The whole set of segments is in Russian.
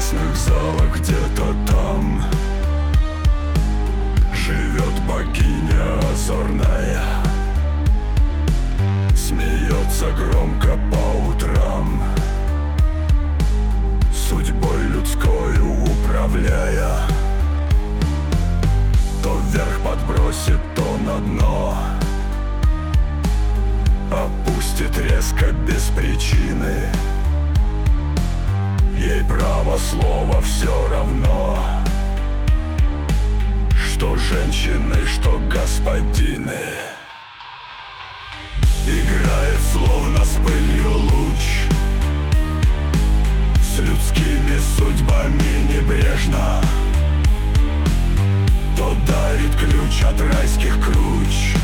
небесных залах где-то там живет богиня озорная, смеется громко по утрам, судьбой людскою управляя. То вверх подбросит, то на дно опустит резко без причины. Ей право слова все равно, что женщины, что господины. Играет словно с пылью луч, с людскими судьбами небрежно. То дарит ключ от райских круч,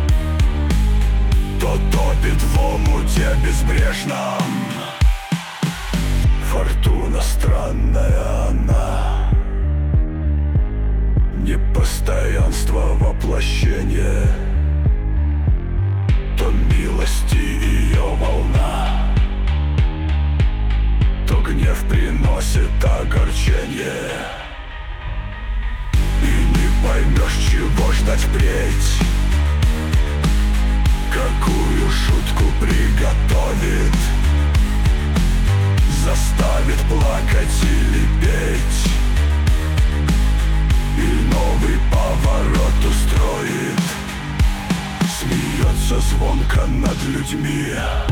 то топит в омуте безбрежном. Фортуна странная она, непостоянство воплощение, то милости ее волна, то гнев приносит огорчение. И не поймешь, чего ждать впредь, какую шутку приготовит, заставит плакать или петь, и новый поворот устроит. Смеется звонко над людьми,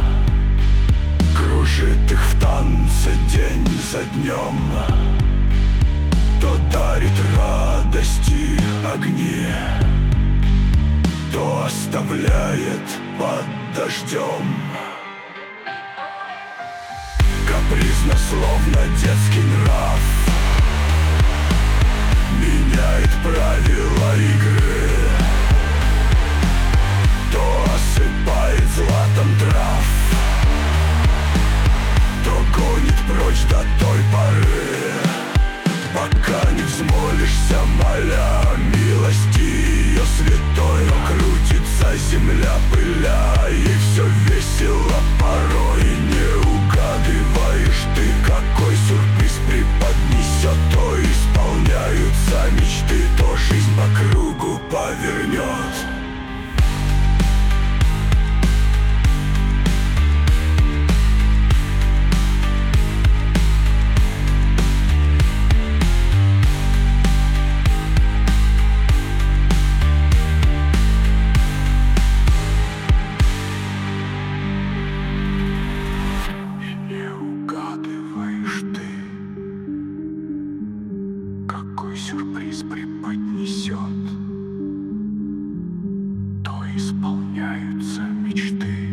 кружит их в танце день за днем, то дарит радости огни, то оставляет под дождем. Капризно, словно детский нрав, меняет правила игры, то осыпает златом трав, то гонит прочь до той поры, пока не взмолишься, моля милости ее святой. Но крутится земля, пыля, и все весело порой. Не угадываешь ты, какой сюрприз преподнесет. То исполняются мечты, то жизнь по кругу повернет. Какой сюрприз преподнесет, то исполняются мечты.